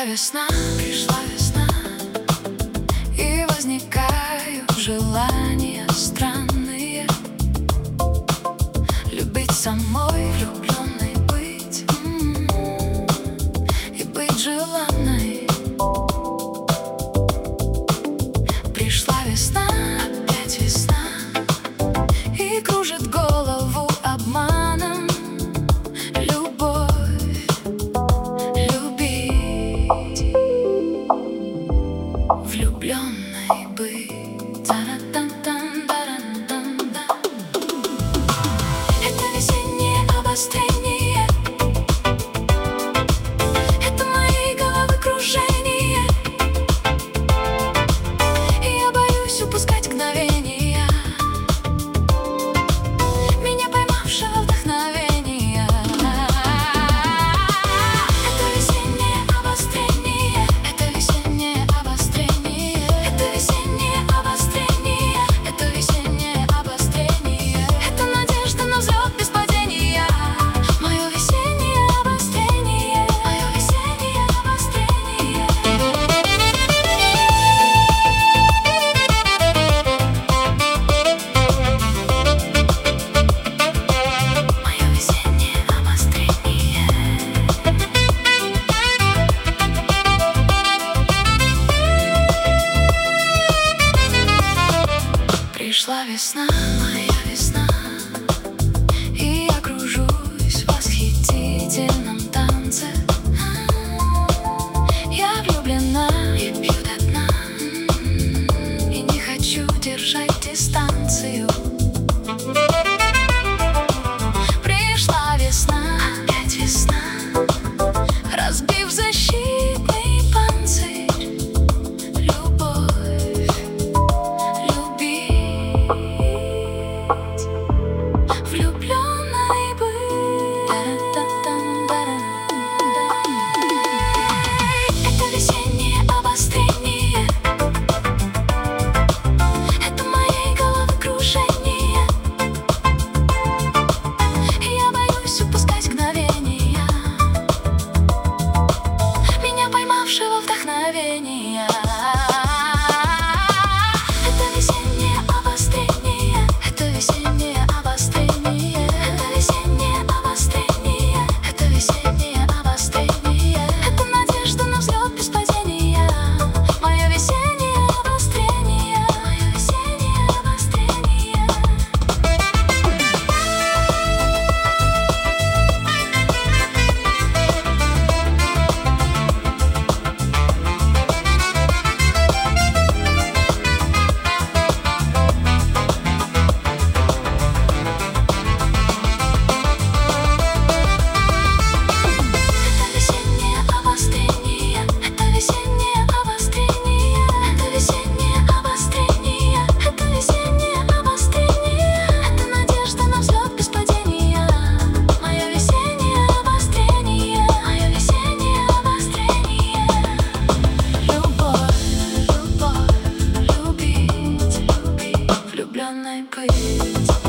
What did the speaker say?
пришла весна, и возникают желания странные. Любить самой, влюбленной быть, и быть желанной. Пришла весна, опять весна, и кружит голову обманом. Влюбленной быть. Это весеннее обострение, это моей головы кружение, и я боюсь упускать мгновения, меня поймавшего вдохновения. Это весеннее обострение, это весеннее обострение, это весеннее обострение, это весеннее обострение, это надежда на взлет без падения. Мое весеннее обострение, мое весеннее обострение. Мое весеннее обострение. Пришла весна, моя весна, и я кружусь в восхитительном танце. Я влюблена и пью до дна, и не хочу держать дистанцию. Пришла весна, опять весна, разбив защитный панцирь. Любовь, любить, влюбленной быть. Это весеннее обострение, это моей головы кружение, и я боюсь упускать мгновения, меня поймавшего вдохновения. Это весеннее обострение, это весеннее обострение, это весеннее обострение, это весеннее обострение, это надежда на взлет без падения. Мое весеннее обострение, мое весеннее обострение. Это весеннее обострение, это весеннее обострение, это весеннее обострение, это весеннее обострение, это надежда на взлет без падения. Мое весеннее обострение, мое весеннее обострение. Любовь, любовь, любить, любить, влюбленной быть.